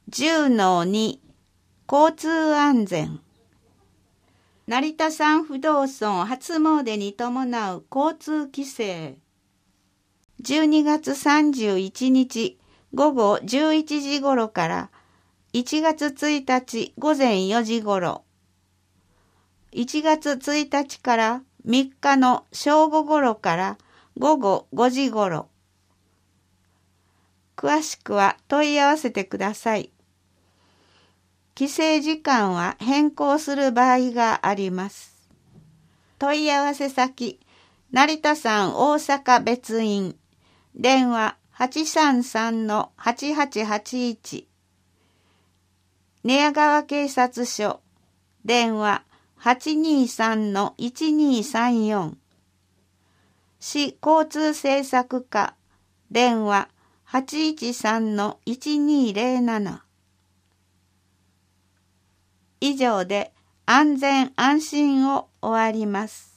10-2 交通安全。成田山不動尊初詣に伴う交通規制。12月31日午後11時頃から1月1日午前4時頃、1月1日から3日の正午頃から午後5時頃。詳しくは問い合わせてください。規制時間は変更する場合があります。問い合わせ先、成田山大阪別院、電話833-8881、寝屋川警察署、電話823-1234、市交通政策課、電話813-1207。以上で安全安心を終わります。